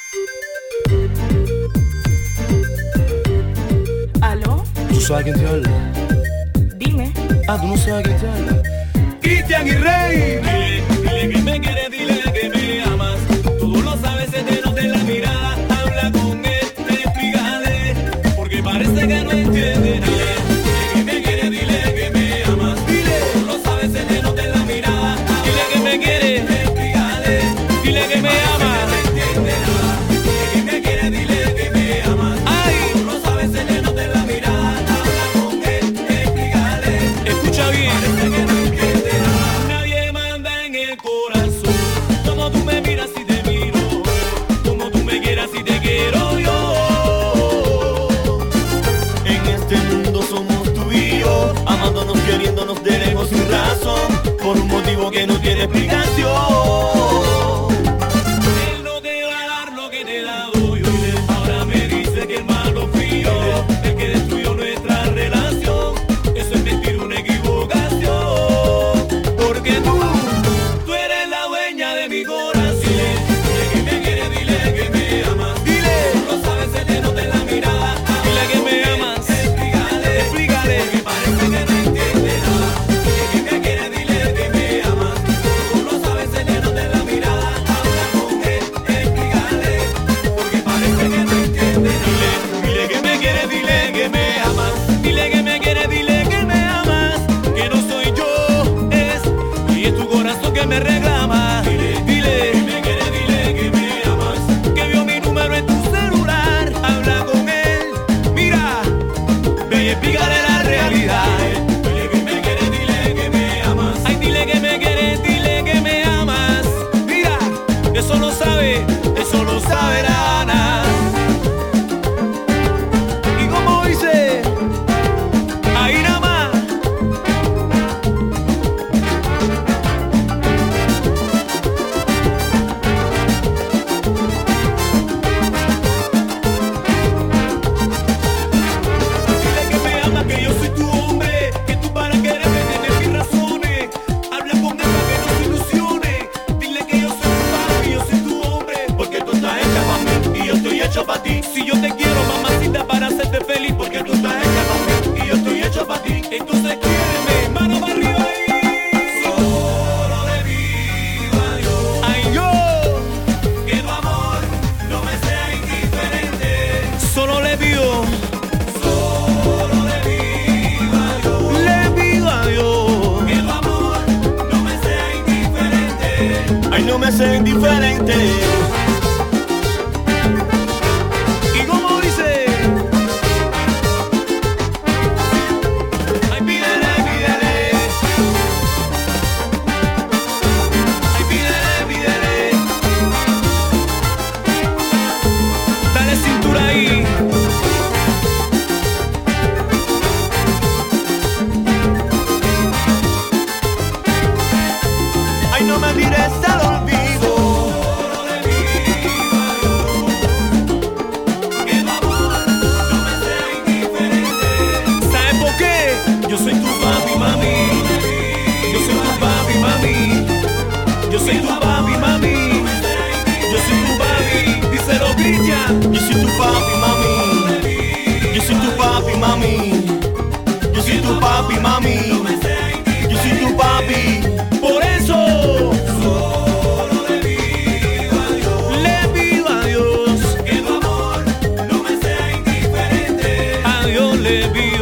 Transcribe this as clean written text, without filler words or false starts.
¿Aló? ¿Tú sabes quién te habla? Dime. Ah, ¿tú no sabes quién te habla? Cristian y Rey. Dile que me quieres, dile que me amas. Tú lo sabes, se te nota en la mirada. Habla con él, explícale, porque parece que no entiende nada. Dile que me quieres, dile que me amas. Tú lo sabes, se te nota en la mirada. Dile que me quieres, explícale, dile que me amas. No entiende nada. Dile que me quieres, dile que me amas. Ay, tú lo sabes, se te nota en la mirada. Habla con él, explícale. Escucha bien. Parece que no entiende nada. Nadie manda en el corazón. Como tú me miras y te miro, como tú me quieras y te quiero yo. En este mundo somos tú y yo, amándonos, queriéndonos de lejos sin razón, por un motivo que no tiene explicación. Él no te va a dar lo que te he dado yo. Ahora me dice que el malo fui yo, el que destruyó nuestra relación. Eso es mentir, una equivocación, porque tú eres la dueña de mi corazón. Dile que me quieres, dile que me amas. Dile, tú lo sabes, se te nota en la mirada. Dile que me amas. Explícale, explícale, porque parece que no entiende nada. Dile que me quieres, dile que me amas. Tú lo sabes, se te nota en la mirada. Habla con él, explícale, porque parece que no entiende nada. Dile que me quieres, dile que me amas. Dile que me quieres, dile que me amas. Que no soy yo, y es tu corazón que me reclama. Dile que me quieres, dile que me amas. Que vio mi número en tu celular. Habla con él, mira, ve y explícale la realidad. Dile que me quieres, dile que me amas. Ay, dile que me quieres, dile que me amas. Mira, eso lo sabe la Ana. Y como dice, ahí nada más. Dile que me amas, que yo soy tu hombre, que tú para quererme tienes mis razones. Habla con él para que no se ilusione. Dile que yo soy tu papi, yo soy tu hombre, porque tú estás hecha para mí y yo estoy hecho para ti. Si yo te quiero, mamacita, para hacerte feliz, porque tú estás hecha para mí y yo estoy hecho para ti. Entonces quiéreme, mano para arriba ahí. Solo le pido a Dios, ay yo, que tu amor no me sea indiferente. Solo le pido a Dios, que tu amor no me sea indiferente. Ay, no me sea indiferente. Y como dice, ay, pídele, pídele. Ay, pídele, pídele. Dale cintura ahí. Ay, no me tires al olvido. Solo le pido a Dios, que tu amor no me sea indiferente. ¿Sabes por qué? Yo soy tu papi, mami. Yo soy tu papi, mami. Yo soy tu papi, mami. Yo soy tu papi. Díselo, Cristian. Yo soy tu papi, mami. Yo soy tu papi, mami. Yo soy tu papi, mami. Yo soy tu papi. Por eso solo le pido a Dios, que tu amor no me sea indiferente. A Dios le pido.